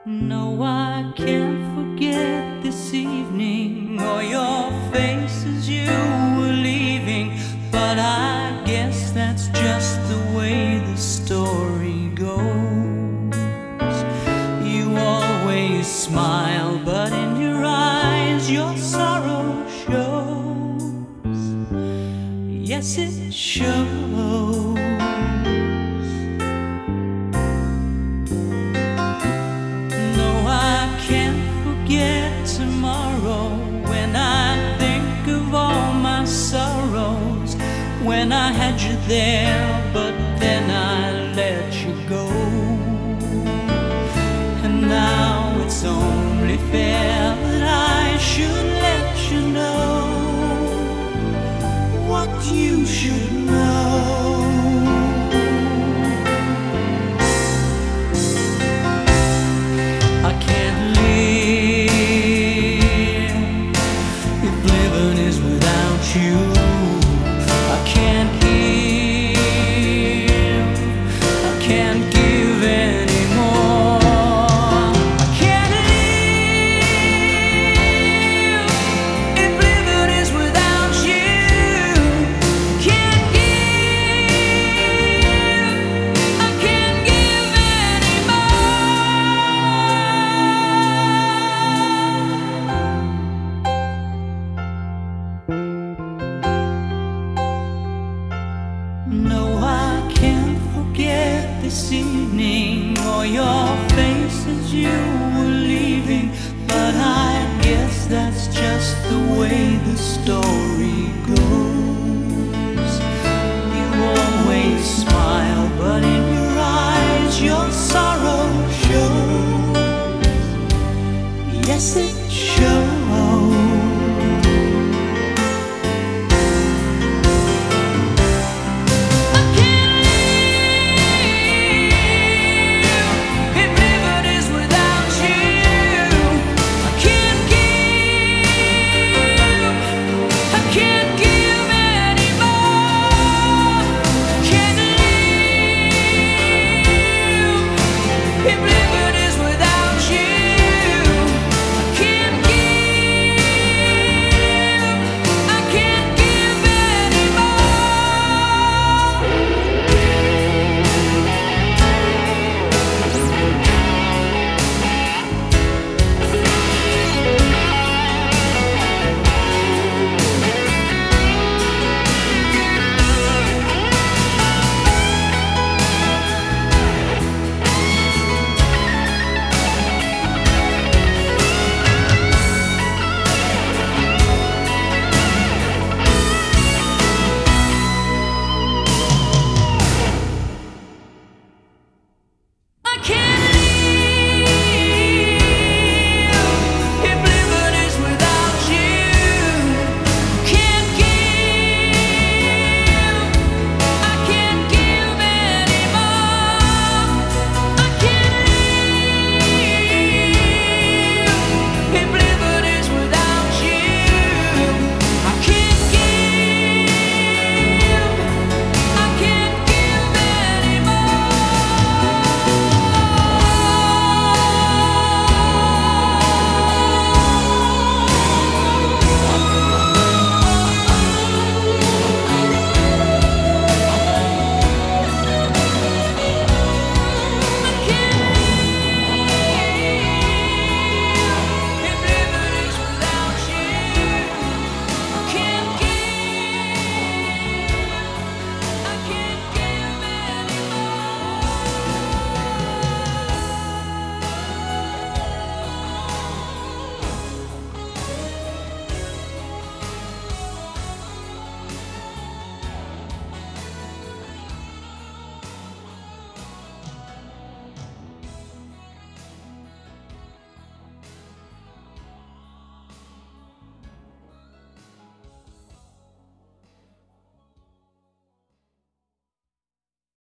No, I can't forget this evening or your face as you were leaving. But I guess that's just the way the story goes. You always smile, but in your eyes your sorrow shows. Yes, it shows. Tomorrow, when I think of all my sorrows, when I had you there, but then I let you go. And now it's only fair that I should let you know what you should know. I can't live without you. I can't give, I can't give anymore. I can't live if living is without you. Can't give, I can't give No, I can't forget this evening or your face as you were leaving. But I guess that's just the way the story goes. You always smile, but in your eyes your sorrow shows. Yes, it